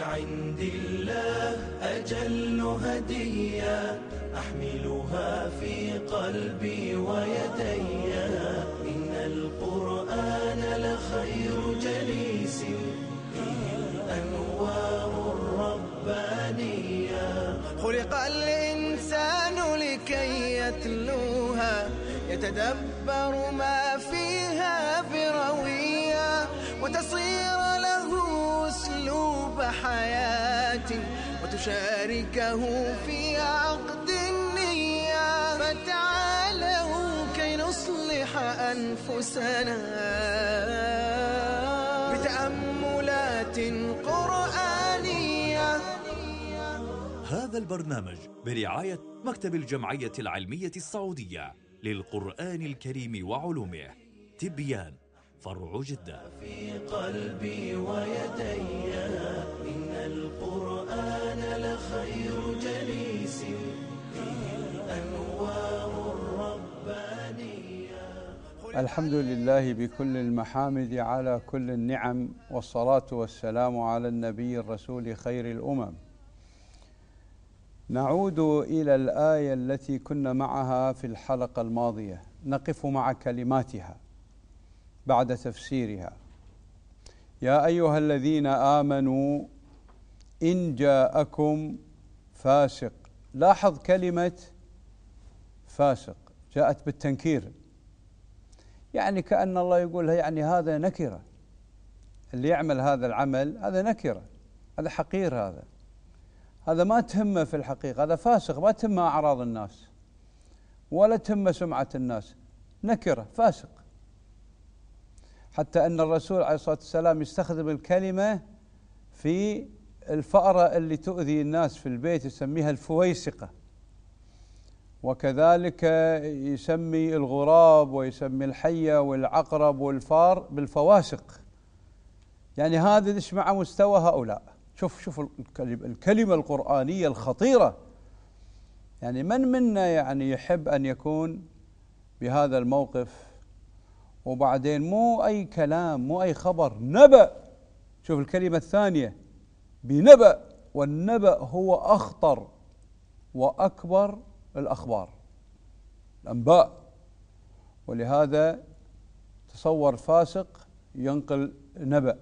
عند الله أجل هدية أحملها في قلبي ويدي، إن القرآن لخير جليس فيه الأنوار الربانية. خلق الإنسان لكي يتلوها يتدبر ما فيها بروية، وتصير له أسلوب حياة وتشاركه في عقد النية. فتعالوا كي نصلح أنفسنا بتأملات قرآنية. هذا البرنامج برعاية مكتب الجمعية العلمية السعودية للقرآن الكريم وعلومه، تبيان فرع جدة. في قلبي ويدي إن القرآن لخير جليس فيه الأنوار الربانية. الحمد لله بكل المحامد على كل النعم، والصلاة والسلام على النبي الرسول خير الأمم. نعود إلى الآية التي كنا معها في الحلقة الماضية، نقف مع كلماتها بعد تفسيرها. يا أيها الذين آمنوا إن جاءكم فاسق. لاحظ كلمة فاسق جاءت بالتنكير، يعني كأن الله يقول يعني هذا نكرة، اللي يعمل هذا العمل هذا نكرة، هذا حقير، هذا ما تهمه في الحقيقة، هذا فاسق، ما تهمه أعراض الناس ولا تهمه سمعة الناس، نكرة فاسق. حتى أن الرسول عليه الصلاة والسلام يستخدم الكلمة في الفأرة اللي تؤذي الناس في البيت، يسميها الفويسقة، وكذلك يسمي الغراب ويسمي الحية والعقرب والفار بالفواسق. يعني هذا إيش مع مستوى هؤلاء. شوف الكلمة القرآنية الخطيرة. يعني من منا يعني يحب أن يكون بهذا الموقف؟ وبعدين مو أي كلام، مو أي خبر، نبأ. شوف الكلمة الثانية بنبأ، والنبأ هو أخطر وأكبر الأخبار، الأنباء. ولهذا تصور فاسق ينقل نبأ.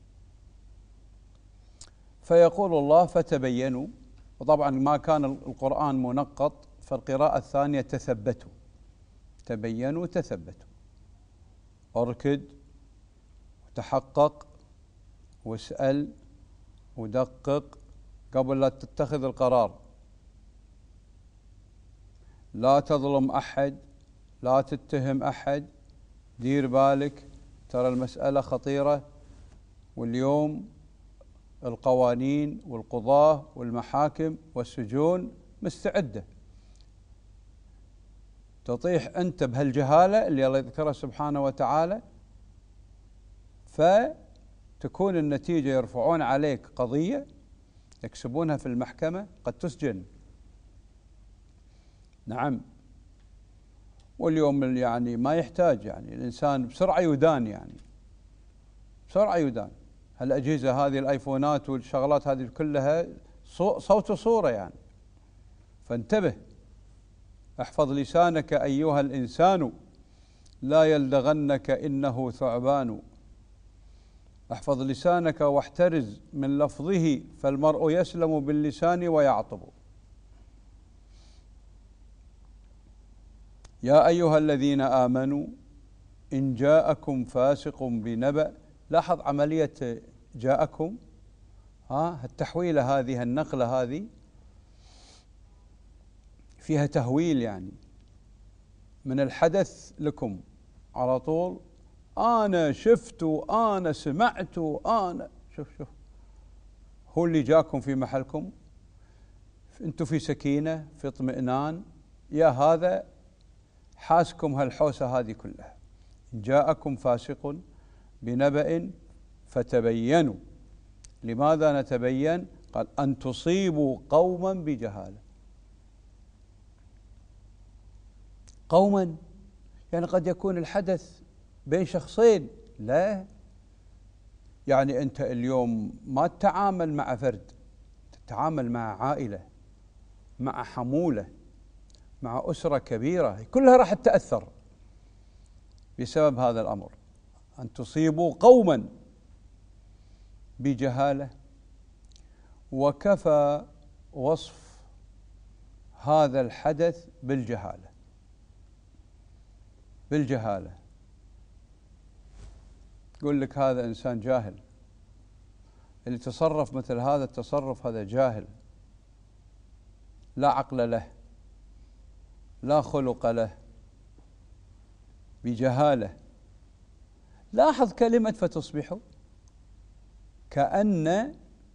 فيقول الله فتبينوا، وطبعا ما كان القرآن منقط، فالقراءة الثانية تثبتوا، تبينوا تثبتوا، اركد وتحقق واسأل ودقق قبل لا تتخذ القرار. لا تظلم أحد، لا تتهم أحد، دير بالك، ترى المسألة خطيرة. واليوم القوانين والقضاة والمحاكم والسجون مستعدة. تطيح أنت بهالجهالة اللي الله يذكرها سبحانه وتعالى، فتكون النتيجة يرفعون عليك قضية يكسبونها في المحكمة، قد تسجن. نعم. واليوم يعني ما يحتاج، يعني الإنسان بسرعة يدان، يعني بسرعة يدان. هالأجهزة هذه الآيفونات والشغلات هذه كلها صوت وصورة يعني. فانتبه، احفظ لسانك أيها الإنسان لا يلدغنك إنه ثعبان. احفظ لسانك واحترز من لفظه، فالمرء يسلم باللسان ويعطب. يا أيها الذين آمنوا إن جاءكم فاسق بنبأ. لاحظ عملية جاءكم، التحويلة هذه، النقلة هذه فيها تهويل، يعني من الحدث لكم على طول. أنا شفت، أنا سمعت، أنا شوف هو اللي جاكم في محلكم، أنتم في سكينة، في اطمئنان. يا هذا حاسكم هالحوسة هذه كلها. جاءكم فاسق بنبأ فتبينوا. لماذا نتبين؟ قال أن تصيبوا قوما بجهالة. قوما يعني قد يكون الحدث بين شخصين، لا، يعني أنت اليوم ما تتعامل مع فرد، تتعامل مع عائلة، مع حمولة، مع أسرة كبيرة، كلها راح تتأثر بسبب هذا الأمر. أن تصيبوا قوما بجهالة، وكفى وصف هذا الحدث بالجهالة. بالجهالة يقول لك هذا إنسان جاهل، اللي تصرف مثل هذا التصرف هذا جاهل، لا عقل له، لا خلق له، بجهالة. لاحظ كلمة فتصبحوا، كأن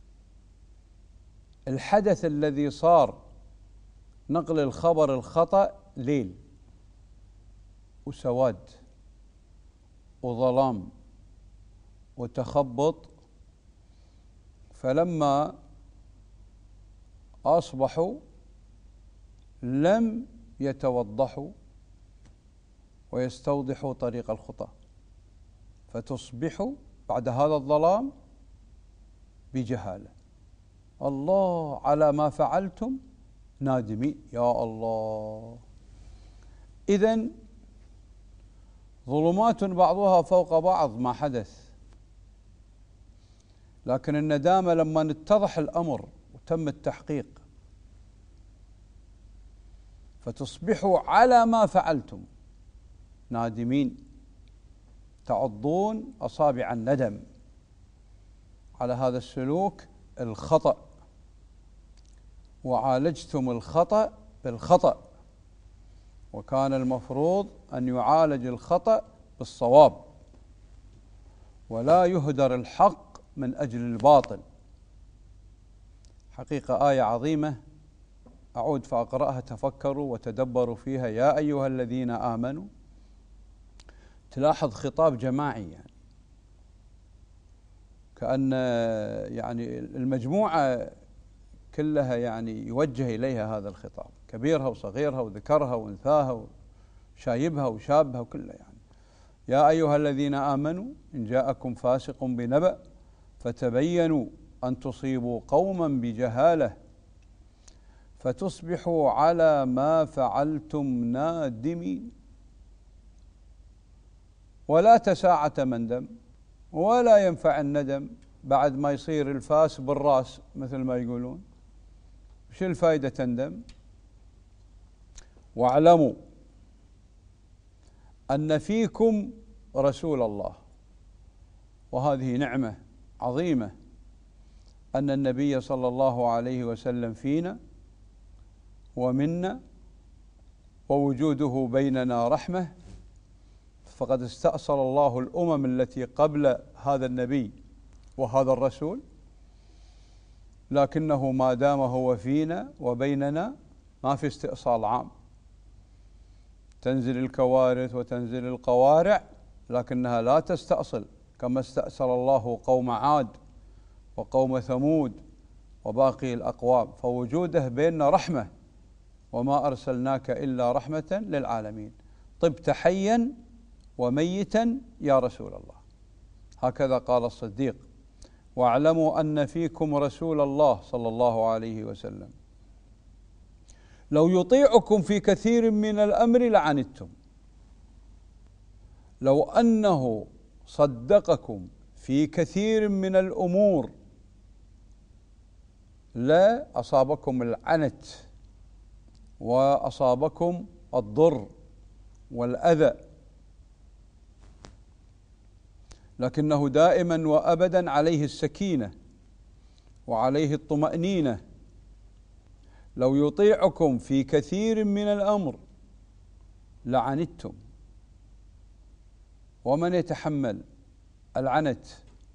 الحدث الذي صار نقل الخبر الخطأ ليل وسواد وظلام وتخبط، فلما أصبحوا لم يتوضحوا ويستوضحوا طريق الخطى، فتصبحوا بعد هذا الظلام بجهالة. الله على ما فعلتم نادمين. يا الله. إذن ظلمات بعضها فوق بعض ما حدث، لكن الندامة لما اتضح الأمر وتم التحقيق. فتصبحوا على ما فعلتم نادمين، تعضون أصابع الندم على هذا السلوك الخطأ، وعالجتم الخطأ بالخطأ، وكان المفروض أن يعالج الخطأ بالصواب، ولا يهدر الحق من أجل الباطل. حقيقة آية عظيمة، أعود فأقرأها، تفكروا وتدبروا فيها يا أيها الذين آمنوا. تلاحظ خطاب جماعي، يعني كأن يعني المجموعة كلها يعني يوجه إليها هذا الخطاب، كبيرها وصغيرها وذكرها وانثاها وشايبها وشابها وكلها. يعني يا أيها الذين آمنوا إن جاءكم فاسق بنبأ فتبينوا أن تصيبوا قوما بجهالة فتصبحوا على ما فعلتم نادمين. ولا تساعة مندم، ولا ينفع الندم بعد ما يصير الفاس بالراس مثل ما يقولون. وش الفائدة تندم؟ واعلموا أن فيكم رسول الله. وهذه نعمة عظيمة أن النبي صلى الله عليه وسلم فينا ومنا، ووجوده بيننا رحمة. فقد استأصل الله الأمم التي قبل هذا النبي وهذا الرسول، لكنه ما دام هو فينا وبيننا ما في استئصال عام. تنزل الكوارث وتنزل القوارع، لكنها لا تستأصل كما استأصل الله قوم عاد وقوم ثمود وباقي الأقوام. فوجوده بيننا رحمة، وما أرسلناك إلا رحمة للعالمين. طبت حيا وميتا يا رسول الله، هكذا قال الصديق. واعلموا أن فيكم رسول الله صلى الله عليه وسلم لو يطيعكم في كثير من الأمر لعنتم. لو أنه صدقكم في كثير من الأمور لا أصابكم العنت وأصابكم الضر والأذى، لكنه دائما وأبدا عليه السكينة وعليه الطمأنينة. لو يطيعكم في كثير من الأمر لعنتم. ومن يتحمل العنت؟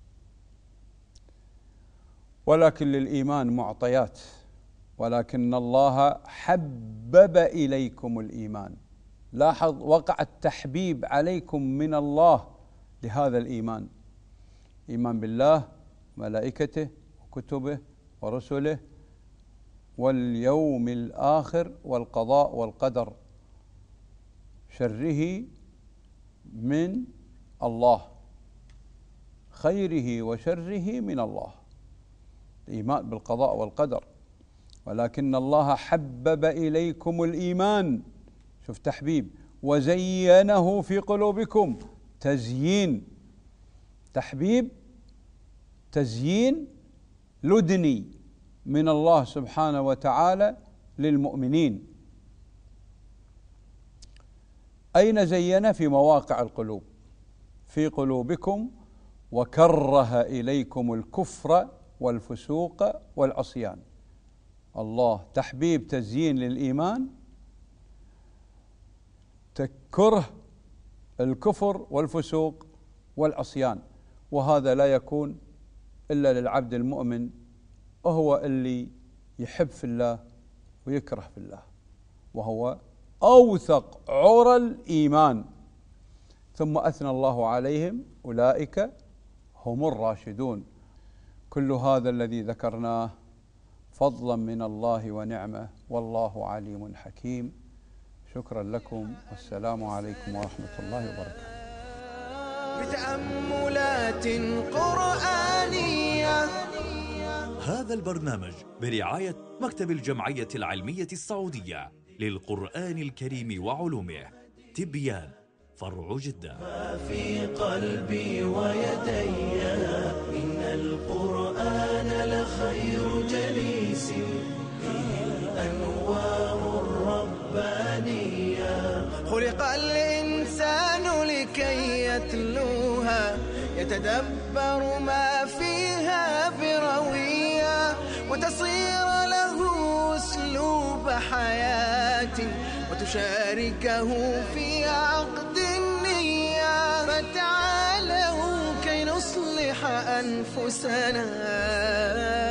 ولكن للإيمان معطيات، ولكن الله حبب إليكم الإيمان. لاحظ، وقع التحبيب عليكم من الله لهذا الإيمان، إيمان بالله وملائكته وكتبه ورسله واليوم الآخر والقضاء والقدر، شره من الله خيره وشره من الله، الإيمان بالقضاء والقدر. ولكن الله حبب إليكم الإيمان، شوف تحبيب، وزينه في قلوبكم، تزيين، تحبيب، تزيين لدني من الله سبحانه وتعالى للمؤمنين. أين زين؟ في مواقع القلوب، في قلوبكم، وكره إليكم الكفر والفسوق والعصيان. الله تحبيب، تزيين للإيمان، تكره الكفر والفسوق والعصيان. وهذا لا يكون إلا للعبد المؤمن، وهو اللي يحب في الله ويكره في الله، وهو أوثق عرى الإيمان. ثم أثنى الله عليهم: أولئك هم الراشدون. كل هذا الذي ذكرناه فضلا من الله ونعمة، والله عليم حكيم. شكرا لكم، والسلام عليكم ورحمة الله وبركاته. بتأملات قرآنية. هذا البرنامج برعاية مكتب الجمعية العلمية السعودية للقرآن الكريم وعلومه، تبيان، فرع جدة. ما في قلبي ويدي إن القرآن لخير جليس فيه الأنوار الربانية. خلق الإنسان لكي يتلوها، يتدبر ما فيها بروية، وتصير له أسلوب حياة، وتشاركه في عقد النية. فتعالوا كي نصلح أنفسنا